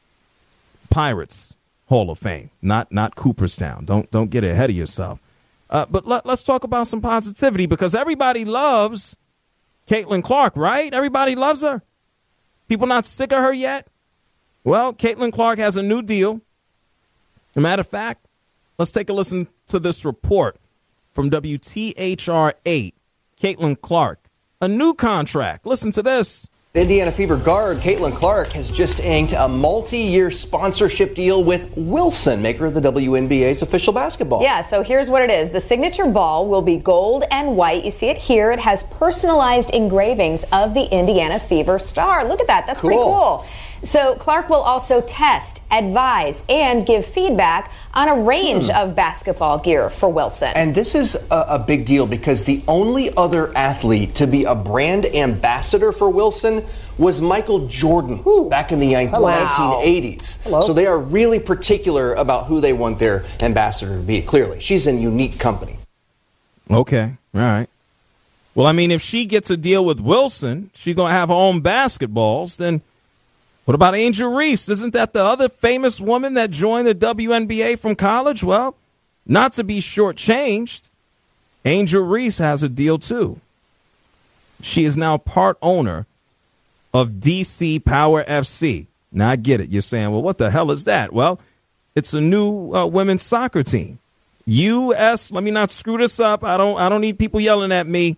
Pirates Hall of Fame, not Cooperstown. Don't get ahead of yourself. But let's talk about some positivity because everybody loves Caitlin Clark, right? Everybody loves her. People not sick of her yet? Well, Caitlin Clark has a new deal. As a matter of fact, let's take a listen to this report from WTHR 8. Caitlin Clark, a new contract. Listen to this. Indiana Fever guard Caitlin Clark has just inked a multi-year sponsorship deal with Wilson, maker of the WNBA's official basketball. Yeah, so here's what it is. The signature ball will be gold and white. You see it here. It has personalized engravings of the Indiana Fever star. Look at that. That's pretty cool. So Clark will also test, advise, and give feedback on a range of basketball gear for Wilson. And this is a big deal because the only other athlete to be a brand ambassador for Wilson was Michael Jordan back in the 1980s. Hello. So they are really particular about who they want their ambassador to be. Clearly, she's in unique company. Okay, all right. Well, I mean, if she gets a deal with Wilson, she's going to have her own basketballs, then what about Angel Reese? Isn't that the other famous woman that joined the WNBA from college? Well, not to be shortchanged, Angel Reese has a deal too. She is now part owner of DC Power FC. Now I get it. You're saying, well, what the hell is that? Well, it's a new women's soccer team. let me not screw this up. I don't need people yelling at me.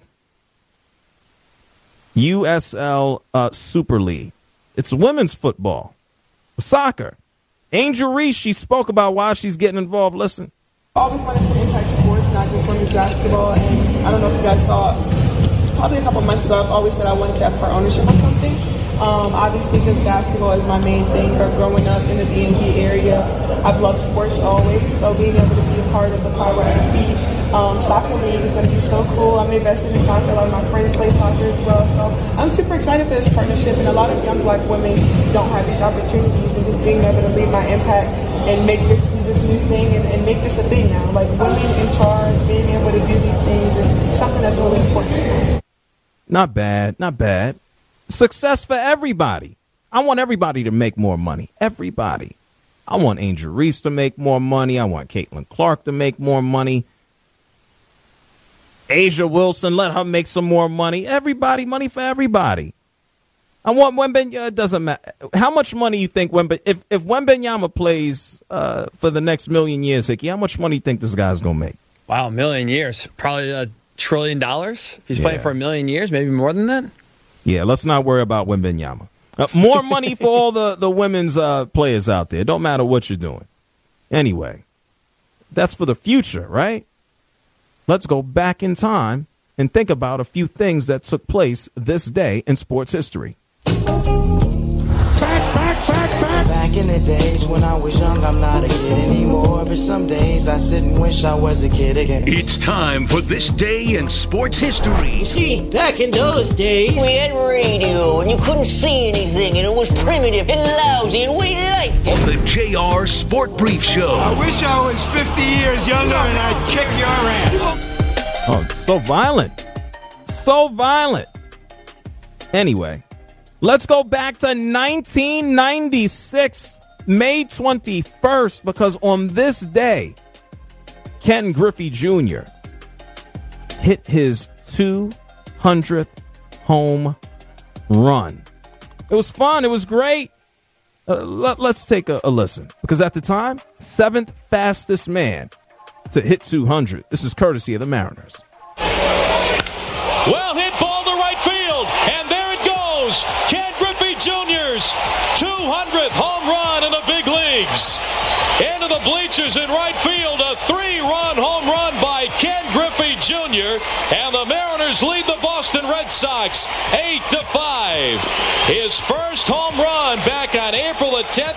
USL Super League. It's women's football, soccer. Angel Reese, she spoke about why she's getting involved. Listen. I always wanted to impact sports, not just women's basketball. And I don't know if you guys saw, probably a couple months ago, I've always said I wanted to have part ownership of something. Obviously, just basketball is my main thing. But growing up in the DMV area, I've loved sports always. So being able to be a part of the Power FC Soccer league is going to be so cool. I'm invested in soccer. A lot of my friends play soccer as well. So I'm super excited for this partnership. And a lot of young black women don't have these opportunities. And just being able to leave my impact and make this new thing and make this a thing now. Like women in charge, being able to do these things is something that's really important. Not bad. Not bad. Success for everybody. I want everybody to make more money. Everybody. I want Angel Reese to make more money. I want Caitlin Clark to make more money. Asia Wilson, let her make some more money. Everybody, money for everybody. I want Wembanyama. It doesn't matter how much money you think if Wembanyama plays for the next million years, Hickey, how much money you think this guy's gonna make? Wow, a million years, probably $1 trillion. If he's playing for a million years, maybe more than that. Yeah, let's not worry about Wembanyama. More money for all the women's players out there. Don't matter what you're doing. Anyway, that's for the future, right? Let's go back in time and think about a few things that took place this day in sports history. Back in the days when I was young, I'm not a kid anymore. But some days I sit and wish I was a kid again. It's time for This Day in Sports History. You see, back in those days, we had radio and you couldn't see anything and it was primitive and lousy and we liked it. On the JR Sport Brief Show. I wish I was 50 years younger and I'd kick your ass. Oh, so violent. So violent. Anyway. Let's go back to 1996, May 21st, because on this day, Ken Griffey Jr. hit his 200th home run. It was fun. It was great. Let's take a listen, because at the time, 7th fastest man to hit 200. This is courtesy of the Mariners. Well hit ball to right field, and there it goes. Ken Griffey Jr.'s 200th home run in the big leagues. Into the bleachers in right field, a 3-run home run by Ken Griffey Jr. And the Mariners lead the Boston Red Sox 8-5. His first home run back on April the 10th,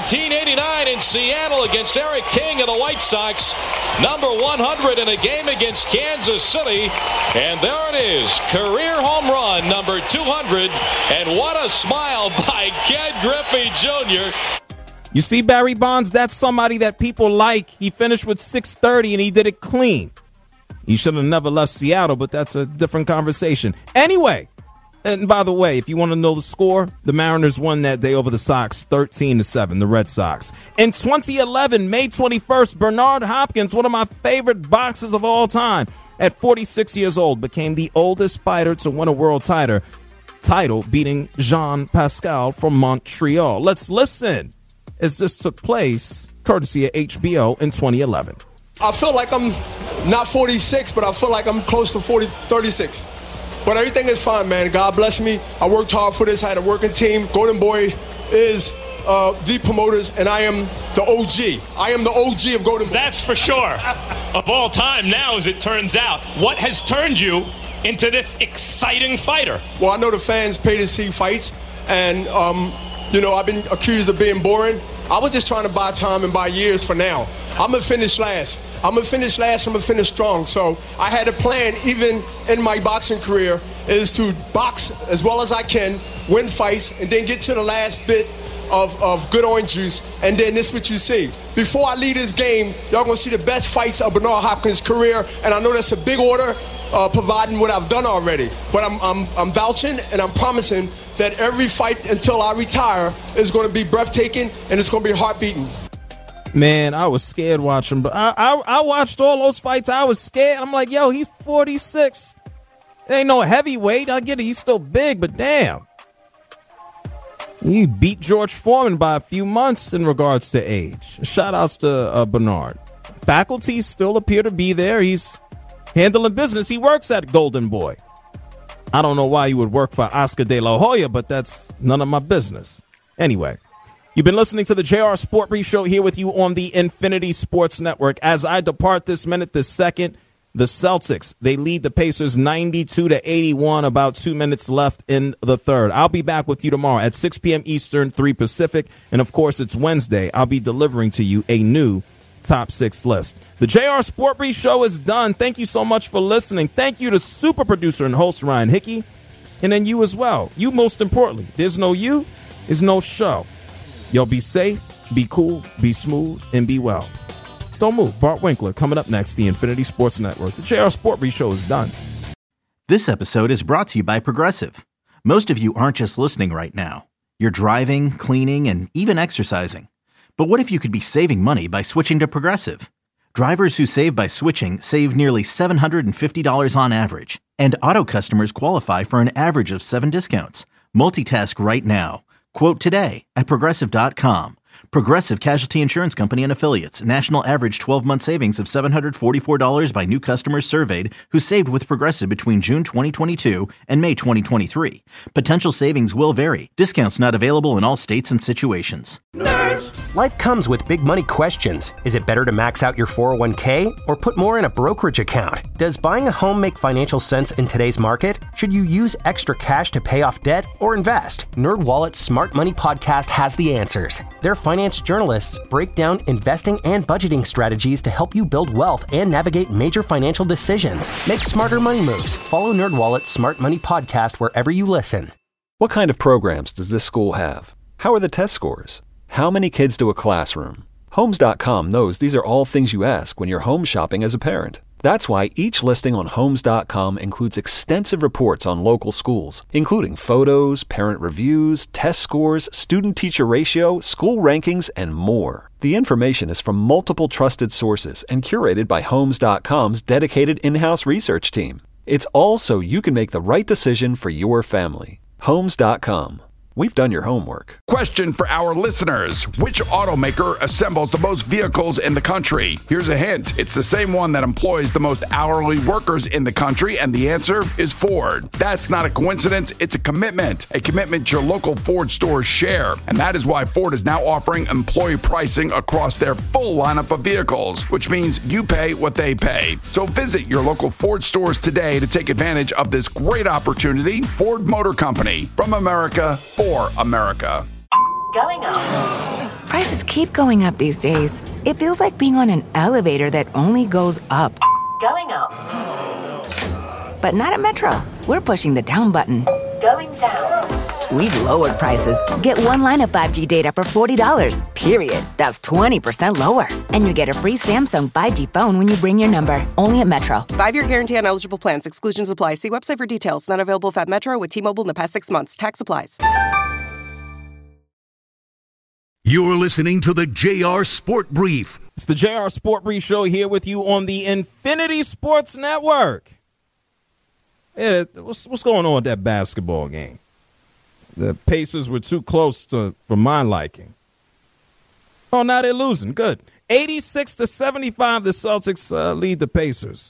1989 in Seattle against Eric King of the White Sox. Number 100 in a game against Kansas City. And there it is, career home run number 200. And what a smile by Ken Griffey Jr. You see, Barry Bonds, that's somebody that people like. He finished with 630 and he did it clean. He should have never left Seattle, but that's a different conversation. Anyway, and by the way, if you want to know the score, the Mariners won that day over the Sox 13-7, the Red Sox. In 2011, May 21st, Bernard Hopkins, one of my favorite boxers of all time, at 46 years old, became the oldest fighter to win a world title, beating Jean Pascal from Montreal. Let's listen as this took place, courtesy of HBO in 2011. I feel like I'm not 46, but I feel like I'm close to 36. But everything is fine, man. God bless me. I worked hard for this. I had a working team. Golden Boy is the promoters, and I am the OG. I am the OG of Golden Boy. That's for sure. Of all time now, as it turns out. What has turned you into this exciting fighter? Well, I know the fans pay to see fights, and I've been accused of being boring. I was just trying to buy time and buy years for now. I'm going to finish last. I'm going to finish strong. So I had a plan, even in my boxing career, is to box as well as I can, win fights, and then get to the last bit of good orange juice, and then this is what you see. Before I leave this game, y'all going to see the best fights of Bernard Hopkins' career, and I know that's a big order, providing what I've done already. But I'm vouching and I'm promising that every fight until I retire is going to be breathtaking and it's going to be heart-beating. Man, I was scared watching, but I watched all those fights. I was scared. I'm like, yo, he's 46. Ain't no heavyweight. I get it. He's still big, but damn. He beat George Foreman by a few months in regards to age. Shout outs to Bernard. Faculties still appear to be there. He's handling business. He works at Golden Boy. I don't know why you would work for Oscar De La Hoya, but that's none of my business. Anyway, you've been listening to the JR Sport Brief Show here with you on the Infinity Sports Network. As I depart this minute, this second, the Celtics, they lead the Pacers 92-81, about 2 minutes left in the third. I'll be back with you tomorrow at 6 p.m. Eastern, 3 Pacific. And, of course, it's Wednesday. I'll be delivering to you a new top 6 list. The JR Sport Brief Show is done. Thank you so much for listening. Thank you to super producer and host Ryan Hickey. And then you as well. You most importantly. There's no you, there's no show. Y'all be safe, be cool, be smooth, and be well. Don't move. Bart Winkler coming up next, the Infinity Sports Network. The JR Sport Brief Show is done. This episode is brought to you by Progressive. Most of you aren't just listening right now. You're driving, cleaning, and even exercising. But what if you could be saving money by switching to Progressive? Drivers who save by switching save nearly $750 on average. And auto customers qualify for an average of 7 discounts. Multitask right now. Quote today at Progressive.com. Progressive Casualty Insurance Company and Affiliates. National average 12-month savings of $744 by new customers surveyed who saved with Progressive between June 2022 and May 2023. Potential savings will vary. Discounts not available in all states and situations. Nerds! Life comes with big money questions. Is it better to max out your 401k or put more in a brokerage account? Does buying a home make financial sense in today's market? Should you use extra cash to pay off debt or invest? NerdWallet's Smart Money Podcast has the answers. Their finance journalists break down investing and budgeting strategies to help you build wealth and navigate major financial decisions. Make smarter money moves. Follow NerdWallet's Smart Money Podcast wherever you listen. What kind of programs does this school have? How are the test scores? How many kids do a classroom? Homes.com knows these are all things you ask when you're home shopping as a parent. That's why each listing on Homes.com includes extensive reports on local schools, including photos, parent reviews, test scores, student-teacher ratio, school rankings, and more. The information is from multiple trusted sources and curated by Homes.com's dedicated in-house research team. It's all so you can make the right decision for your family. Homes.com. We've done your homework. Question for our listeners. Which automaker assembles the most vehicles in the country? Here's a hint. It's the same one that employs the most hourly workers in the country, and the answer is Ford. That's not a coincidence. It's a commitment your local Ford stores share. And that is why Ford is now offering employee pricing across their full lineup of vehicles, which means you pay what they pay. So visit your local Ford stores today to take advantage of this great opportunity. Ford Motor Company, from America, for America. Going up. Prices keep going up these days. It feels like being on an elevator that only goes up. Going up. But not at Metro. We're pushing the down button. Going down. We've lowered prices. Get one line of 5G data for $40, period. That's 20% lower. And you get a free Samsung 5G phone when you bring your number. Only at Metro. 5-year guarantee on eligible plans. Exclusions apply. See website for details. Not available at Metro with T-Mobile in the past 6 months. Tax applies. You're listening to the JR Sport Brief. It's the JR Sport Brief Show here with you on the Infinity Sports Network. Yeah, what's going on with that basketball game? The Pacers were too close for my liking. Oh, now they're losing. Good. 86-75, the Celtics lead the Pacers.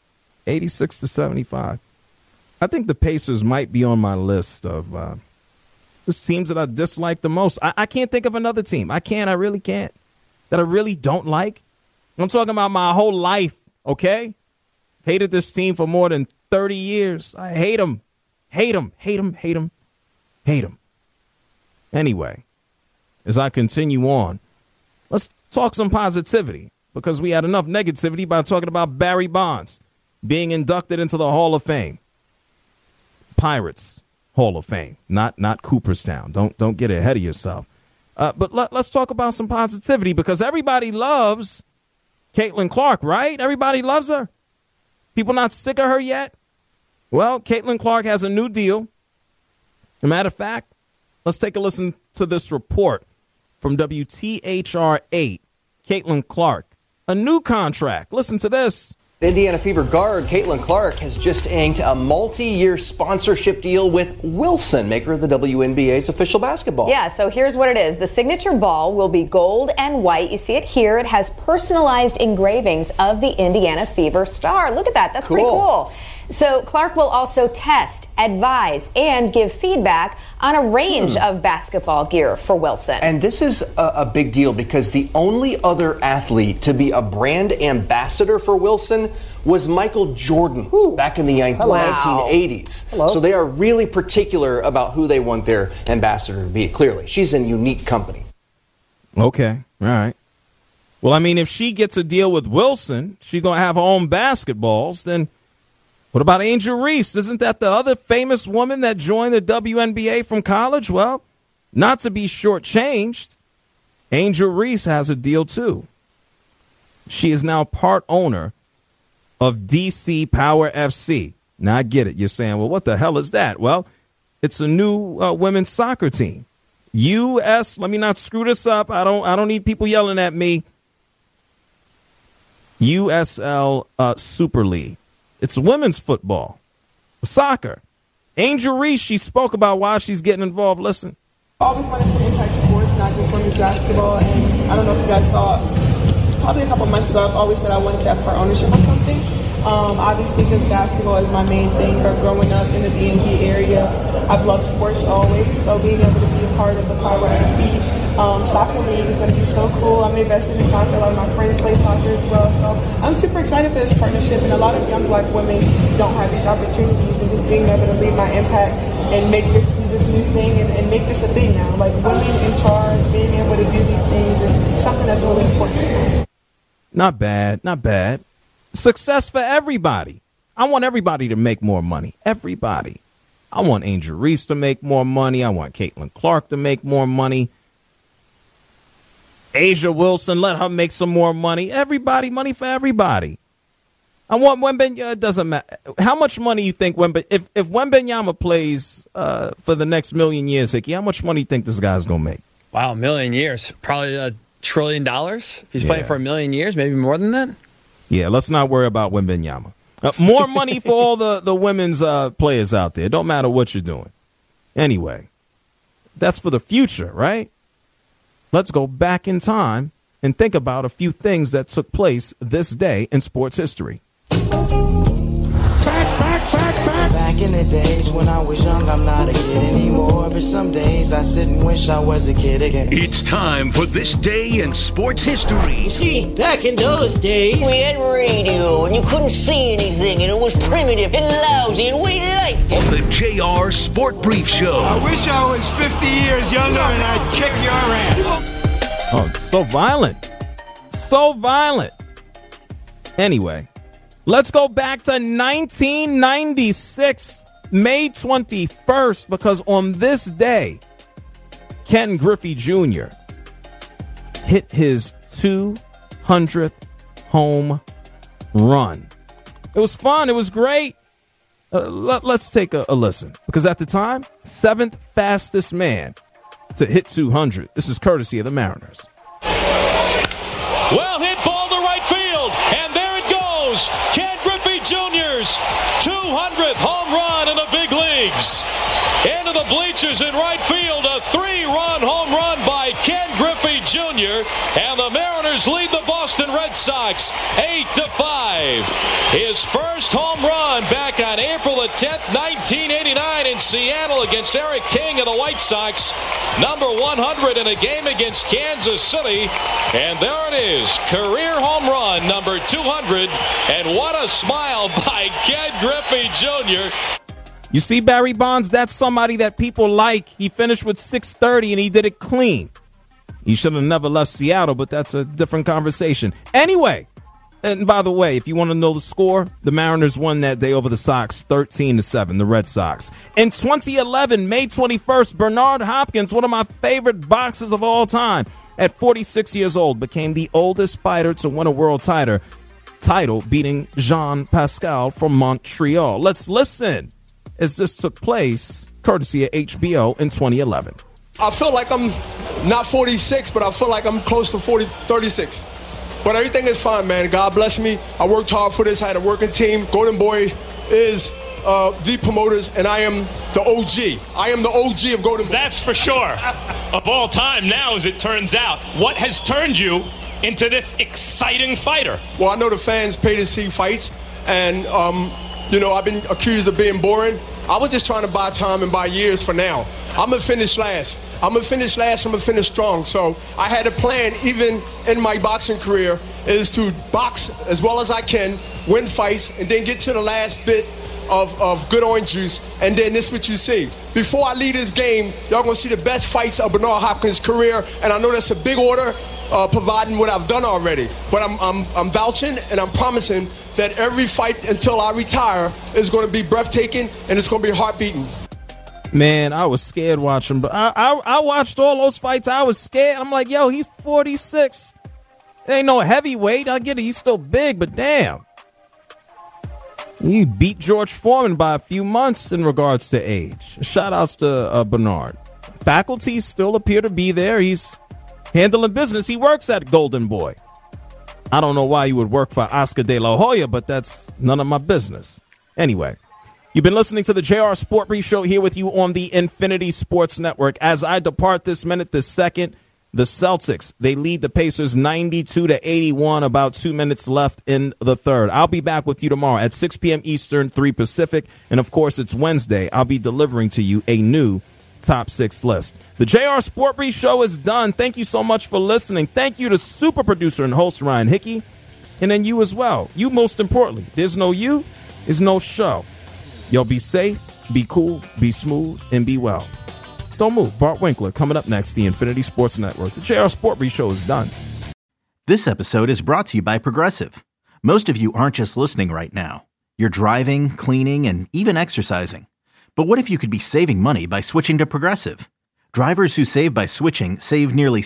86-75. I think the Pacers might be on my list of the teams that I dislike the most. I can't think of another team. I really can't. That I really don't like. I'm talking about my whole life, okay? Hated this team for more than 30 years. I hate them. Hate them. Hate them. Hate them. Hate them. Anyway, as I continue on, let's talk some positivity, because we had enough negativity by talking about Barry Bonds being inducted into the Hall of Fame. Pirates Hall of Fame, not Cooperstown. Don't get ahead of yourself. But let's talk about some positivity, because everybody loves Caitlin Clark, right? Everybody loves her. People not sick of her yet? Well, Caitlin Clark has a new deal. As a matter of fact, let's take a listen to this report from WTHR 8. Caitlin Clark, a new contract. Listen to this. Indiana Fever guard Caitlin Clark has just inked a multi-year sponsorship deal with Wilson, maker of the WNBA's official basketball. Yeah, so here's what it is. The signature ball will be gold and white. You see it here. It has personalized engravings of the Indiana Fever star. Look at that. That's pretty cool. So Clark will also test, advise, and give feedback on a range of basketball gear for Wilson. And this is a big deal, because the only other athlete to be a brand ambassador for Wilson was Michael Jordan back in the 1980s. Hello. So they are really particular about who they want their ambassador to be. Clearly, she's in unique company. Okay, all right. Well, I mean, if she gets a deal with Wilson, she's going to have her own basketballs. Then what about Angel Reese? Isn't that the other famous woman that joined the WNBA from college? Well, not to be shortchanged, Angel Reese has a deal too. She is now part owner of DC Power FC. Now, I get it. You're saying, well, what the hell is that? Well, it's a new women's soccer team. let me not screw this up. I don't need people yelling at me. USL Super League. It's women's football, soccer. Angel Reese, she spoke about why she's getting involved. Listen. I always wanted to impact sports, not just women's basketball. And I don't know if you guys saw, probably a couple months ago, I've always said I wanted to have part ownership of something. Obviously, just basketball is my main thing. But growing up in the DMV area, I've loved sports always. So being able to be a part of the Power FC soccer league is going to be so cool. I'm invested in soccer. A lot of my friends play soccer as well. So I'm super excited for this partnership. And a lot of young black women don't have these opportunities. And just being able to leave my impact and make this new thing and make this a thing now. Like women in charge, being able to do these things is something that's really important. Not bad. Not bad. Success for everybody. I want everybody to make more money. Everybody. I want Angel Reese to make more money. I want Caitlin Clark to make more money. Asia Wilson, let her make some more money. Everybody, money for everybody. I want Wembanyama. It doesn't matter. How much money you think if Wembanyama plays for the next million years, Hickey, how much money you think this guy's going to make? Wow, a million years. Probably $1 trillion. If he's playing for 1 million years, maybe more than that. Yeah, let's not worry about Wembanyama. More money for all the women's players out there. It don't matter what you're doing. Anyway, that's for the future, right? Let's go back in time and think about a few things that took place this day in sports history. Back in the days when I was young, I'm not a kid anymore. But some days I sit and wish I was a kid again. It's time for This Day in Sports History. You see, back in those days, we had radio and you couldn't see anything and it was primitive and lousy and we liked it. On the JR Sport Brief Show. I wish I was 50 years younger and I'd kick your ass. Oh, so violent. So violent. Anyway. Let's go back to 1996, May 21st, because on this day, Ken Griffey Jr. hit his 200th home run. It was fun. It was great. Let's take a listen, because at the time, 7th fastest man to hit 200. This is courtesy of the Mariners. Well hit ball to right field, and there it goes. Ken Griffey Jr.'s 200th home run in the big leagues. Into the bleachers in right field, a 3-run home run by Ken Griffey Jr. And the Mariners lead the Boston Red Sox 8-5. His first home run back on April the 10th, 1989 in Seattle against Eric King of the White Sox. Number 100 in a game against Kansas City. And there it is, career home run number 200. And what a smile by Ken Griffey Jr. You see, Barry Bonds, that's somebody that people like. He finished with 630 and he did it clean. He should have never left Seattle, but that's a different conversation. Anyway, and by the way, if you want to know the score, the Mariners won that day over the Sox 13-7, the Red Sox. In 2011, May 21st, Bernard Hopkins, one of my favorite boxers of all time, at 46 years old, became the oldest fighter to win a world title, beating Jean Pascal from Montreal. Let's listen as this took place, courtesy of HBO in 2011. I feel like I'm not 46, but I feel like I'm close to 36. But everything is fine, man. God bless me. I worked hard for this. I had a working team. Golden Boy is the promoters, and I am the OG. I am the OG of Golden Boy. That's for sure. Of all time now, as it turns out. What has turned you into this exciting fighter? Well, I know the fans pay to see fights, and I've been accused of being boring. I was just trying to buy time and buy years for now. I'm going to finish last. I'm going to finish last. I'm going to finish strong. So I had a plan, even in my boxing career, is to box as well as I can, win fights, and then get to the last bit of good orange juice. And then this is what you see. Before I leave this game, y'all going to see the best fights of Bernard Hopkins' career. And I know that's a big order. providing what I've done already. But I'm vouching and I'm promising that every fight until I retire is going to be breathtaking and it's going to be heart-beating. Man, I was scared watching, but I watched all those fights. I was scared. I'm like, yo, he's 46. Ain't no heavyweight. I get it. He's still big, but damn. He beat George Foreman by a few months in regards to age. Shout outs to Bernard. Faculties still appear to be there. He's handling business. He works at Golden Boy. I don't know why you would work for Oscar De La Hoya, but that's none of my business. Anyway, you've been listening to the JR Sport Brief Show here with you on the Infinity Sports Network. As I depart this second, the Celtics, they lead the Pacers 92-81, about 2 minutes left in the third. I'll be back with you tomorrow at 6 p.m. Eastern, 3 Pacific. And, of course, it's Wednesday. I'll be delivering to you a new Top 6 list. The JR Sport Brief Show is done. Thank you so much for listening. Thank you to super producer and host Ryan Hickey. And then you as well. You most importantly. There's no you, there's no show. Y'all be safe, be cool, be smooth, and be well. Don't move. Bart Winkler coming up next, the Infinity Sports Network. The JR Sport Brief Show is done. This episode is brought to you by Progressive. Most of you aren't just listening right now. You're driving, cleaning, and even exercising. But what if you could be saving money by switching to Progressive? Drivers who save by switching save nearly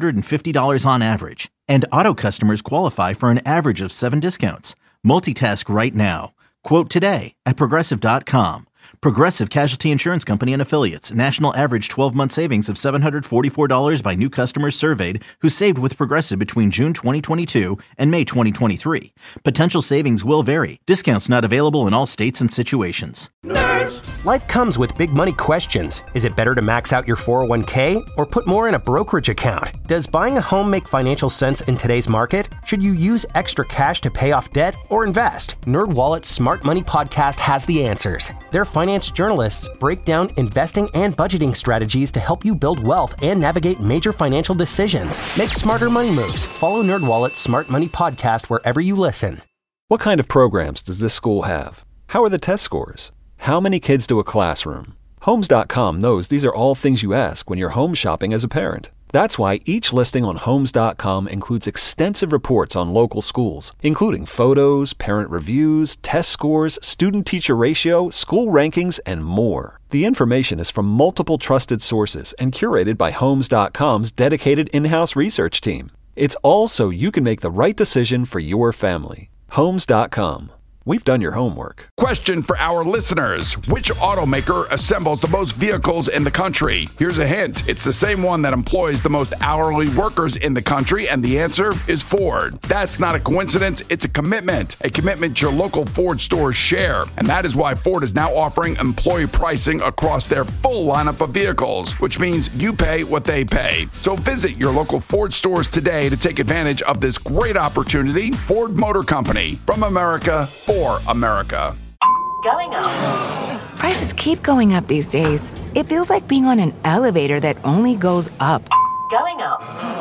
$750 on average. And auto customers qualify for an average of 7 discounts. Multitask right now. Quote today at Progressive.com. Progressive Casualty Insurance Company and Affiliates. National average 12-month savings of $744 by new customers surveyed who saved with Progressive between June 2022 and May 2023. Potential savings will vary. Discounts not available in all states and situations. Nerds! Life comes with big money questions. Is it better to max out your 401k or put more in a brokerage account? Does buying a home make financial sense in today's market? Should you use extra cash to pay off debt or invest? NerdWallet's Smart Money Podcast has the answers. Their finance journalists break down investing and budgeting strategies to help you build wealth and navigate major financial decisions. Make smarter money moves. Follow NerdWallet's Smart Money Podcast wherever you listen. What kind of programs does this school have? How are the test scores? How many kids do a classroom? Homes.com knows these are all things you ask when you're home shopping as a parent. That's why each listing on Homes.com includes extensive reports on local schools, including photos, parent reviews, test scores, student-teacher ratio, school rankings, and more. The information is from multiple trusted sources and curated by Homes.com's dedicated in-house research team. It's all so you can make the right decision for your family. Homes.com. We've done your homework. Question for our listeners. Which automaker assembles the most vehicles in the country? Here's a hint. It's the same one that employs the most hourly workers in the country, and the answer is Ford. That's not a coincidence. It's a commitment your local Ford stores share. And that is why Ford is now offering employee pricing across their full lineup of vehicles, which means you pay what they pay. So visit your local Ford stores today to take advantage of this great opportunity. Ford Motor Company, from America, for America. Going up. Prices keep going up these days. It feels like being on an elevator that only goes up. Going up.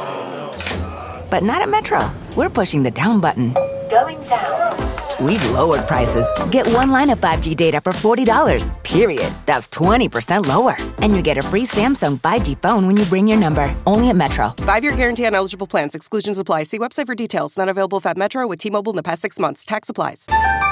But not at Metro. We're pushing the down button. Going down. We've lowered prices. Get one line of 5G data for $40, period. That's 20% lower. And you get a free Samsung 5G phone when you bring your number. Only at Metro. 5-year guarantee on eligible plans. Exclusions apply. See website for details. Not available at Metro with T-Mobile in the past 6 months. Tax applies.